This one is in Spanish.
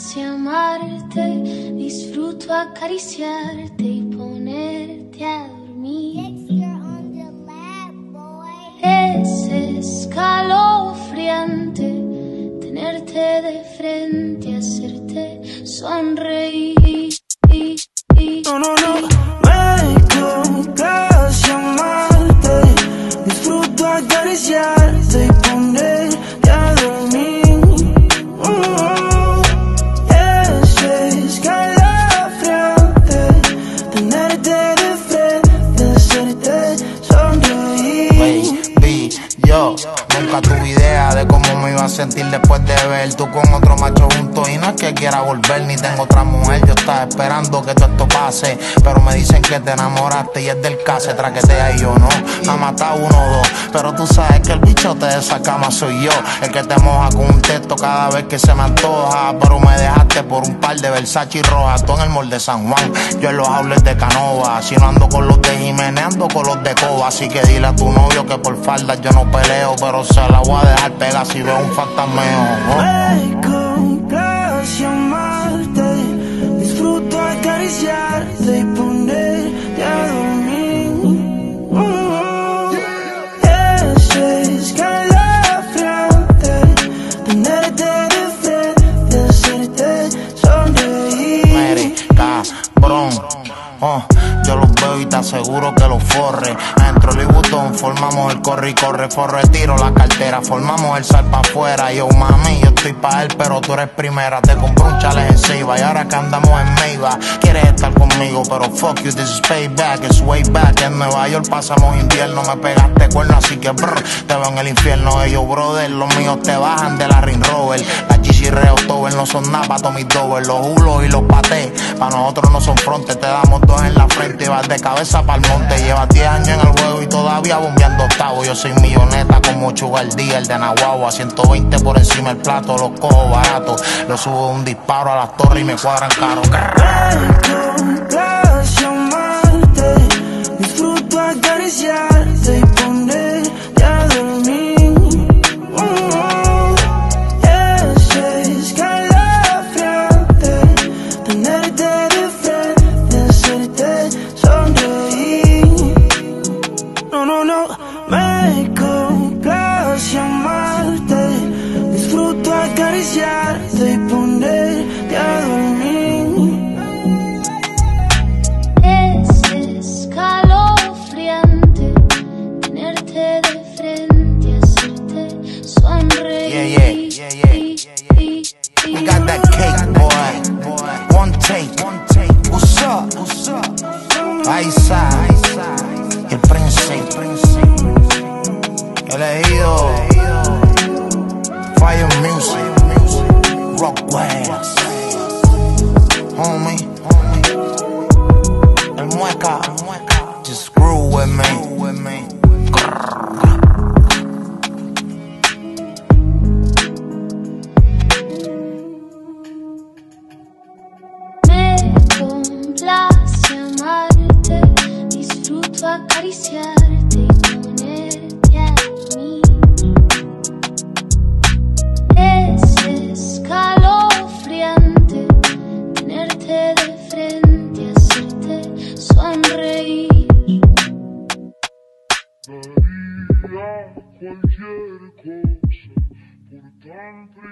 complace amarte, disfruto acariciarte y ponerte a dormir. Es escalofriante tenerte de frente, hacerte sonreír. No, no, no, me complace amarte, disfruto acariciarte y ponerte a dormir. Es escalofriante tenerte de frente, hacerte sonreír. Baby, yo nunca tuve idea de cómo me iba a sentir después de ver tú con otro macho junto. Y no es que quiera volver ni tengo otra mujer, yo estaba esperando que todo esto pase, pero me dicen que te enamoraste y es del case, traquetea y yo no, ha matado uno o dos, pero tú sabes que el bichote de esa cama soy yo, el que te moja con un texto cada vez que se me antoja, pero me dejaste por un par de Versace y roja, todo en el mall de San Juan, yo en los outlets de Canova, si no ando con los de Jiménez, ando con los de Coba, así que dile a tu novio que por faldas yo no peleo, pero se la voy a dejar pegar si veo un fantasmeo. Me complace amarte, disfruto acariciarte y ponerte a dormir. Es escalofriante tenerte de frente, hacerte sonreír. Mary, cabrón, yo los veo y te aseguro que los forre. Adentro Louis Vuitton formamos el corre y corre, retiro la cartera, formamos el sal pa' afuera. Yo mami, yo estoy pa' él, pero tú eres primera. Te compré un chale en Seiba y ahora que andamos en Meiba, quieres estar conmigo, pero fuck you, this is payback, it's way back. En Nueva York pasamos invierno, me pegaste cuerno, así que brr, te veo en el infierno. Ellos, brother, los míos te bajan de la Ring Rover. La GC Reo Tover no son nada pa' Tommy Dover. Los hulos y los patés, pa' nosotros no son frontes. Te damos dos en la frente y vas de cabeza pa'l monte. Llevas 10 años en el juego y todavía bombeando octavo. Yo soy milloneta como Chuga el día, el de Nahuatl. 120 por encima del plato, los cojo baratos. Lo subo de un disparo a las torres y me cuadran caro. Me complace amarte, disfruto acariciarte y ponerte a dormir. Es escalofriante tenerte de frente, hacerte sonreír. No, no, no, me complace amarte, disfruto acariciarte y ponerte a dormir. Es escalofriante tenerte de frente, hacerte sonreír. We got that cake, boy. One take. What's up? Aisa, el príncipe, elegido. Fire Music, Rockwell, homie. El mueca, just screw with me. Me complace amarte, disfruto acariciarte y ponerte a dormir. Es escalofriante tenerte de frente, hacerte sonreír. Daría cualquier cosa por tan